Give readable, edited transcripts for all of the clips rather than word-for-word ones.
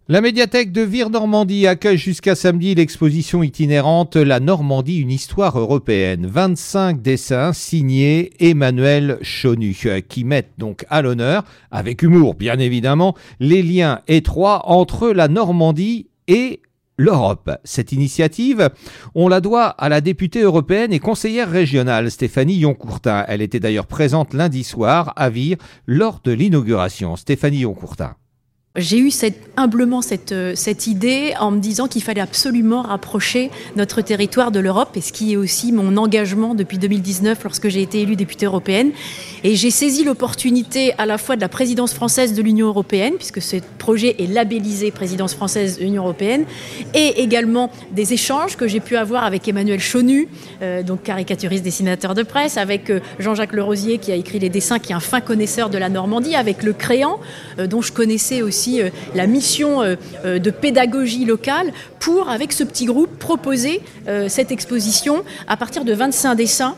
La médiathèque de Vire-Normandie accueille jusqu'à samedi l'exposition itinérante La Normandie, une histoire européenne. 25 dessins signés Emmanuel Chonu qui mettent donc à l'honneur, avec humour bien évidemment, les liens étroits entre la Normandie et l'Europe. Cette initiative, on la doit à la députée européenne et conseillère régionale Stéphanie Yoncourtin. Elle était d'ailleurs présente lundi soir à Vire lors de l'inauguration. Stéphanie Yoncourtin. J'ai eu humblement cette idée en me disant qu'il fallait absolument rapprocher notre territoire de l'Europe, et ce qui est aussi mon engagement depuis 2019 lorsque j'ai été élue députée européenne. Et j'ai saisi l'opportunité à la fois de la présidence française de l'Union européenne, puisque ce projet est labellisé présidence française de l'Union européenne, et également des échanges que j'ai pu avoir avec Emmanuel Chonu, donc caricaturiste, dessinateur de presse, avec Jean-Jacques Lerosier qui a écrit les dessins, qui est un fin connaisseur de la Normandie, avec Le Créant, dont je connaissais aussi la mission de pédagogie locale pour, avec ce petit groupe, proposer cette exposition à partir de 25 dessins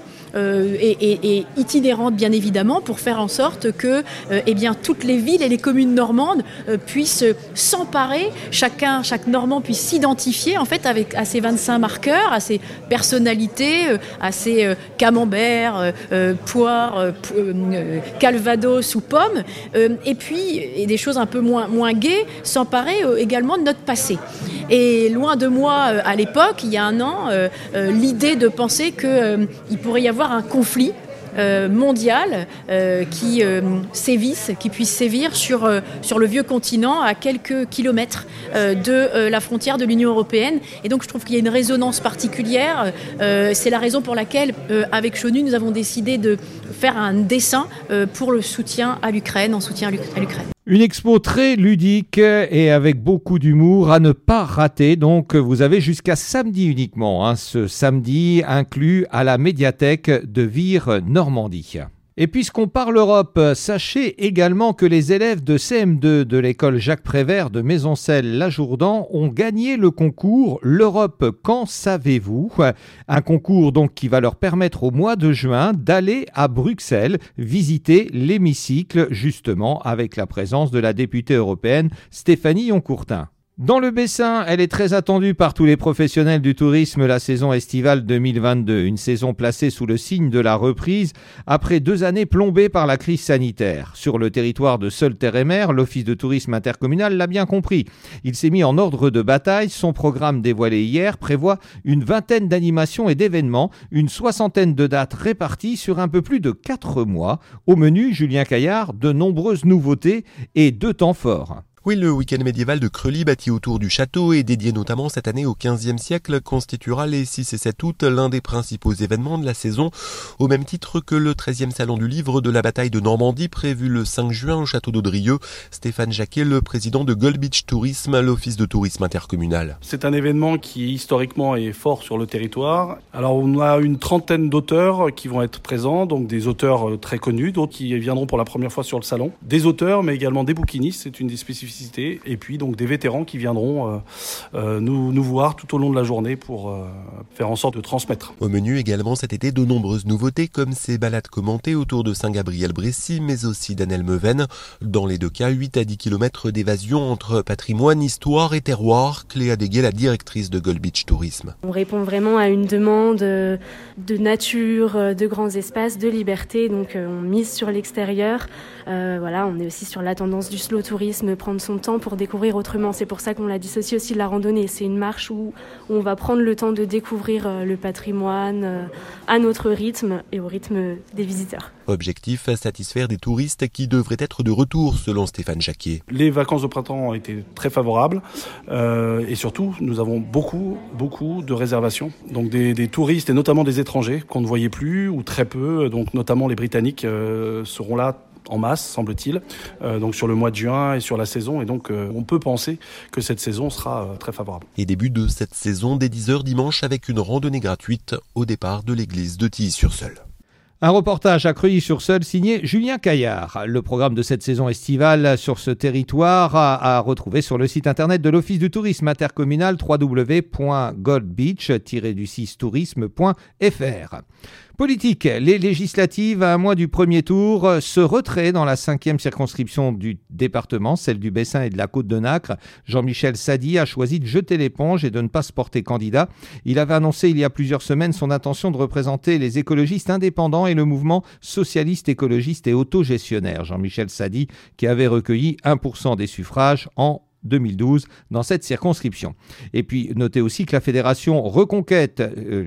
et itinérantes bien évidemment, pour faire en sorte que toutes les villes et les communes normandes puissent s'emparer, chaque Normand puisse s'identifier en fait à ces 25 marqueurs, à ces personnalités, à ces camemberts, poires, calvados ou pommes, et des choses un peu moins gaies, s'emparer également de notre passé. Et loin de moi, à l'époque, il y a un an, l'idée de penser qu'il pourrait y avoir un conflit mondial qui puisse sévir sur le vieux continent à quelques kilomètres de la frontière de l'Union européenne. Et donc je trouve qu'il y a une résonance particulière. C'est la raison pour laquelle, avec Chonu, nous avons décidé de faire un dessin pour le soutien à l'Ukraine, en soutien à l'Ukraine. Une expo très ludique et avec beaucoup d'humour à ne pas rater. Donc, vous avez jusqu'à samedi uniquement. Ce samedi inclus à la médiathèque de Vire-Normandie. Et puisqu'on parle Europe, sachez également que les élèves de CM2 de l'école Jacques Prévert de Maisoncelles-la-Jourdan ont gagné le concours L'Europe, qu'en savez-vous ? Un concours donc qui va leur permettre au mois de juin d'aller à Bruxelles visiter l'hémicycle, justement avec la présence de la députée européenne Stéphanie Yoncourtin. Dans le Bessin, elle est très attendue par tous les professionnels du tourisme, la saison estivale 2022. Une saison placée sous le signe de la reprise après 2 années plombées par la crise sanitaire. Sur le territoire de Seulles-Terre-et-Mer, l'Office de tourisme intercommunal l'a bien compris. Il s'est mis en ordre de bataille. Son programme dévoilé hier prévoit une 20aine d'animations et d'événements, une 60aine de dates réparties sur un peu plus de 4 mois. Au menu, Julien Caillard, de nombreuses nouveautés et 2 temps forts. Oui, le week-end médiéval de Creully, bâti autour du château et dédié notamment cette année au XVe siècle, constituera les 6 et 7 août l'un des principaux événements de la saison, au même titre que le 13e salon du livre de la bataille de Normandie prévu le 5 juin au château d'Audrieux. Stéphane Jacquet, le président de Gold Beach Tourisme, l'office de tourisme intercommunal. C'est un événement qui historiquement est fort sur le territoire. Alors on a une 30aine d'auteurs qui vont être présents, donc des auteurs très connus, d'autres qui viendront pour la première fois sur le salon. Des auteurs, mais également des bouquinistes, c'est une des spécificités. Et puis donc des vétérans qui viendront nous voir tout au long de la journée pour faire en sorte de transmettre. Au menu également cet été de nombreuses nouveautés comme ces balades commentées autour de Saint-Gabriel-Brécy mais aussi d'Annelle-Meuvaine. Dans les 2 cas, 8 à 10 km d'évasion entre patrimoine, histoire et terroir. Cléa Deguet, la directrice de Gold Beach Tourisme. On répond vraiment à une demande de nature, de grands espaces, de liberté, donc on mise sur l'extérieur. On est aussi sur la tendance du slow tourisme, prendre son temps pour découvrir autrement. C'est pour ça qu'on l'a dissocié aussi de la randonnée. C'est une marche où on va prendre le temps de découvrir le patrimoine à notre rythme et au rythme des visiteurs. Objectif, satisfaire des touristes qui devraient être de retour selon Stéphane Jacquet. Les vacances de printemps ont été très favorables et surtout nous avons beaucoup de réservations. Donc des touristes et notamment des étrangers qu'on ne voyait plus ou très peu, donc notamment les Britanniques seront là en masse, semble-t-il, donc sur le mois de juin et sur la saison. Et donc, on peut penser que cette saison sera très favorable. Et début de cette saison, dès 10h dimanche, avec une randonnée gratuite au départ de l'église de Tilly-sur-Seulles. Un reportage à Creuilly-sur-Seulles signé Julien Caillard. Le programme de cette saison estivale sur ce territoire à retrouver sur le site internet de l'Office du tourisme intercommunal www.goldbeach-tourisme.fr. Politique, les législatives à un mois du premier tour, ce retrait dans la 5e circonscription du département, celle du Bessin et de la Côte-de-Nacre. Jean-Michel Sadi a choisi de jeter l'éponge et de ne pas se porter candidat. Il avait annoncé il y a plusieurs semaines son intention de représenter les écologistes indépendants et le mouvement socialiste, écologiste et autogestionnaire. Jean-Michel Sadi qui avait recueilli 1% des suffrages en 2012 dans cette circonscription. Et puis notez aussi que la fédération Reconquête,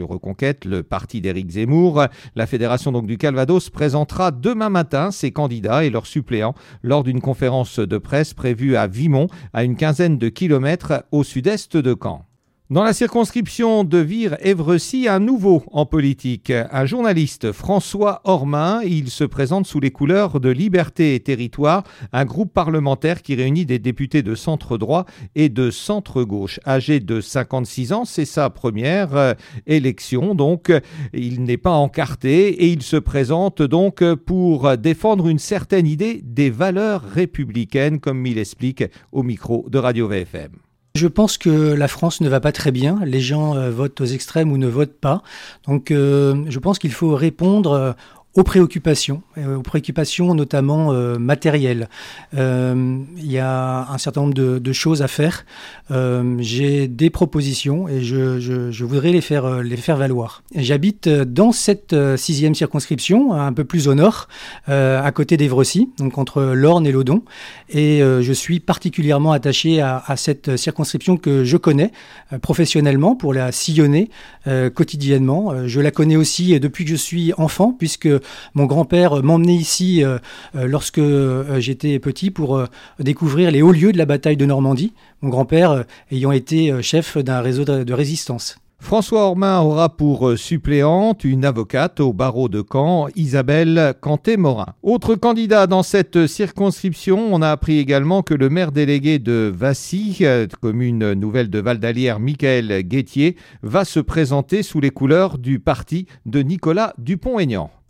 le parti d'Éric Zemmour, la fédération donc du Calvados présentera demain matin ses candidats et leurs suppléants lors d'une conférence de presse prévue à Vimont, à une quinzaine de kilomètres au sud-est de Caen. Dans la circonscription de Vire-Évrecy, un nouveau en politique, un journaliste, François Ormin. Il se présente sous les couleurs de Liberté et Territoire, un groupe parlementaire qui réunit des députés de centre-droit et de centre-gauche. Âgé de 56 ans, c'est sa première élection, donc il n'est pas encarté et il se présente donc pour défendre une certaine idée des valeurs républicaines, comme il explique au micro de Radio VFM. Je pense que la France ne va pas très bien. Les gens votent aux extrêmes ou ne votent pas. Donc je pense qu'il faut répondre aux préoccupations notamment matérielles. Il y a un certain nombre de choses à faire. J'ai des propositions et je voudrais les faire valoir. J'habite dans cette 6e circonscription, un peu plus au nord, à côté d'Évrecy, donc entre l'Orne et l'Odon. Et je suis particulièrement attaché à cette circonscription que je connais professionnellement pour la sillonner quotidiennement. Je la connais aussi depuis que je suis enfant, puisque mon grand-père m'emmenait ici lorsque j'étais petit pour découvrir les hauts lieux de la bataille de Normandie, mon grand-père ayant été chef d'un réseau de résistance. François Ormin aura pour suppléante une avocate au barreau de Caen, Isabelle Canté-Morin. Autre candidat dans cette circonscription, on a appris également que le maire délégué de Vassy, commune nouvelle de Val-d'Alière, Michael Guettier, va se présenter sous les couleurs du parti de Nicolas Dupont-Aignan.